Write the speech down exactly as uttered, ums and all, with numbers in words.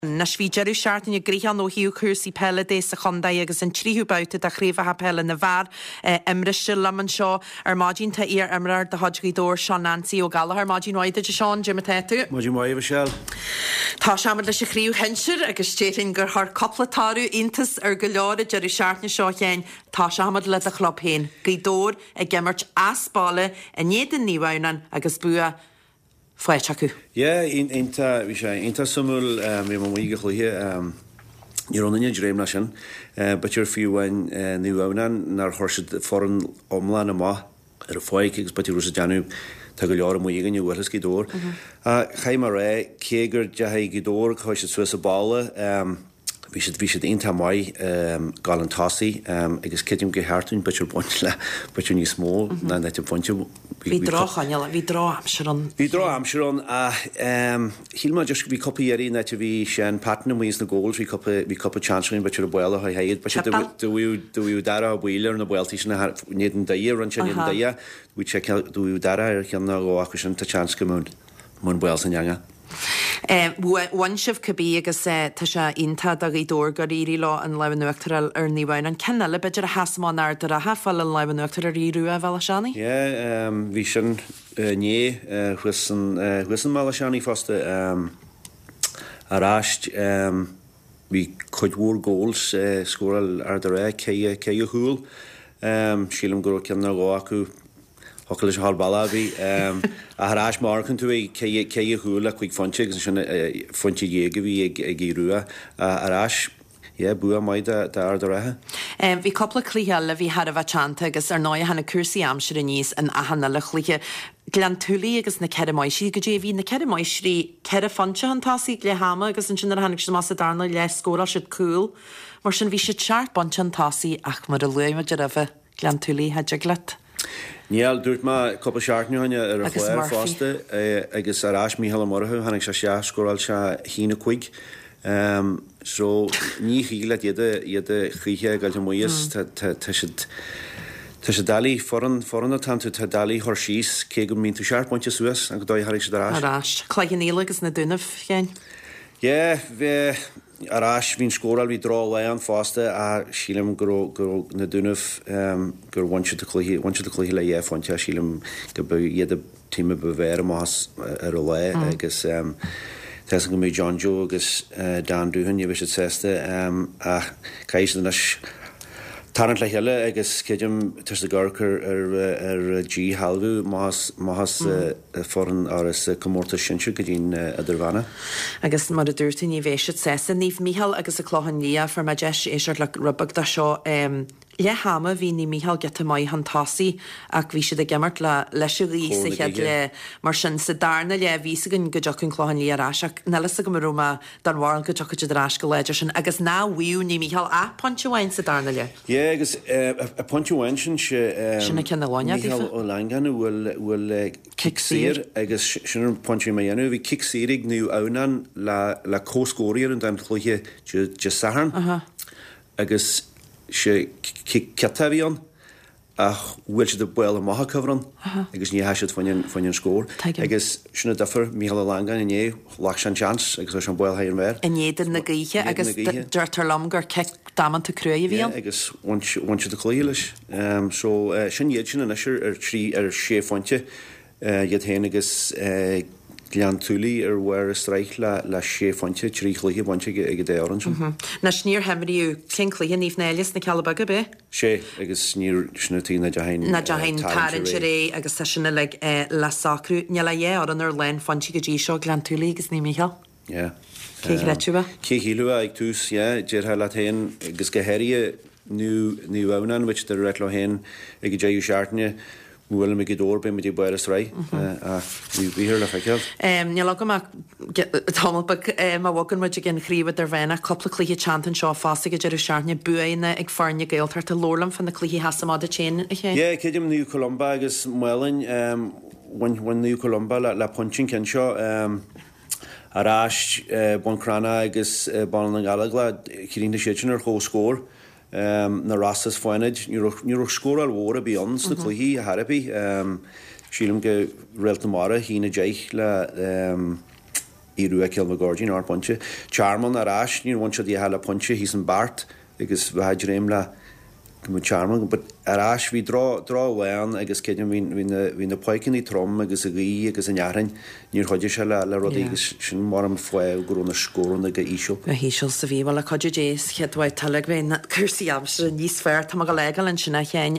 Na svíidirú seaarttain a gríhan ó hiú chusaí pelle dé sa chondaí agus an tríú bouta a chríomh pelle na bhar imriiste leman seo ar mádín tá ar imrar de hodgaídór Sean Nancy ó Gallagher mádín oide de Sean Jim Tetu. Mádín Maeve Shell. Tá seamad leis a chríú hensir agus téirinn gur th coplatáú intas ar go leir deirú seaartna seo chéin tá seamad le a chlophéin Gaidór a gimmert aspále a néan níhhanan agus bua Fáichaú. Ja, inta vi sé inta sumul mé má ige chluthe You're on the dream nation, but you're few when new ownan nar horse foreign omlan ma er foikigs but you was a janu tagalor mo igen you welleski door. Uh Chaimare Keger Jahay Gidor Kosh Swiss balle um we should we should inta mai um Galantasi um I guess kidim ge hartun but you're bunchla but you're small and that point you vi dra ganjala vi dra amsharon vi dra amsharon a um hilma just vi copy yeri that vi shan pattern we use the goals we copy we copy chanceling but you're well high head but do do we do we dara wheeler and the well teaching neden da year run chen da ya we check out do we dara er kan go action to chance come mun wells and younger Eh one shift could be agus tá sé inta a Gaidór go ri lá an lehanúachtar ar níhhain an cenne beidir a hasán ar de a hafal an lehanúachtar a ríú a bhela seánna? Ja, bhí sin né chusan chusan mála seánnaí fásta aráist bhí chuidhúr góls scóil ar de ré cé cé a húil sílam gur ceanna gá acu Hokkelish hal balabi um a harás marken to e ke ke hula quick funche sinna funche yege vi girua a harás yeah bua mai da da da um vi couple clear vi had a chanta agus ar noia hanna cursi amshire níos an a hanna liche glantuli agus na kedemaishi go vi na kedemaishi kede funche han tasi le hama agus an sinna hanna mas darna le skóla shit cool mar sin vi shit sharp bunchan tasi ach mar a luima jarafa glantuli hajaglat Niall dúirt má couple seaartne hanne ar a chléir fásta agus arás Mícheál Murtha hannig se se scóráil se hína chuig um so ní híle iad iad chíthe gail muas tá si tá si dalí foran foran tanú tá dalí thir síos cé go mín tú seaart pointe suas an go dóid harig se arás. Arás chléigeníla agus na duineh chéin? Ja, bheith arás hín scóráil hí drá le an fásta a sílam gur gur na duineh gur bhaintse de chluí bhaintse de chluí le é fáinte sílam go bu iad tíime bhhéir más ar le agus te go mé John Joe agus Dan Dúhan i bhí sésta a caiis na Tarrant le heile agus céidim tuairsa gcurchar ar ar G halbú más más foran áras commórta sinse go dtín idirhana. Agus mar a dúirta ní bhéisiid sésa níomh Mícheál agus a chlóhan lia for ma deis éisiir le rubag da seo le hama hí ní Mícheál geta mai han tasí ach bhí siad a gimmart le leis a rí sa chead le mar sin sa darna le ví gan go deach an chlóhan lia rás ach nelas a go marúma dan bhar go deach de rás go leidir sin agus ná bhuiú ní Mícheál a pontehhain sa darna le. Yeah, agus a pontehhain sin se sinna cinna láine Mícheál ó Langan bhfuil bhfuil kicksír agus sin pontí mé dhéanú bhí kicksírig nú ánan le le cóscóíar an daim chluiche de saharn agus se cetavíon ach bhfuil se de buil a maitha cohran agus ní heisiid fanin fanin scór agus sinna dafar Mícheál Langan in é lech an chance agus an buil hair mer. In éidir na gaithe agus dúirtar lam gur ce daman tú cruúa bhíon? Agus bhaintse de chluiles so sin iad sin an isir ar trí ar sé fáinte iad héana agus Glantúlí ar bhar a streich le le sé fáinte trí chluiche bhaintse ag dé áran sin. Na sníor hemriú cin chluiche níomh néiles na cealabaga be? sé agus sníor snutí na dehain na dehain tarin ré agus sa sinna le le sacrú ne le é an ar len fanti go dtí seo Glantúlí agus ní Mícheál? Ja. Cé leitúa? Cé híú ag tús, ja, déir ha le héin agus go héirí nu nu ánan which de réit le héin ag déú seaartne Bhfuil me Gaidór be me dí buir ré a bhí hir le feiceil. Um, Ní le go tábal má bhagan muid gin chríomh ar bhena coppla cluiche chantan seo fásta go deidir seaartne buaine ag farne gailtar a lólam fan na cluiche hasamáda chéin a ché? Jé, céidim Nú Columba agus muin bhain Nú Columba le pontsin cin seo arás buncrana agus ban an galagla chirín de séitin ar chó scór. Um, na rastas fáinid ní roch scóráil mhór a bíons na chluichí a Harabí um, sílam go réalta mara hína deich le um, í ruúa ceil me Gordon ár ponte. Charman arás ní bhain se dí heile ponte hís an Bart agus bheit réim le go charman, but arás hí drá bhhain agus céidir hí na poicin í trom agus a rí agus an nearan níor chuidir se le le rudí agus sin mar an foiil gurú na scóran a go ísio. A híisiil sa bhí bhil a chuidir dééis cheadhhaid talag bhéin cursaí am se níos fearr tá go legal an sinna chéin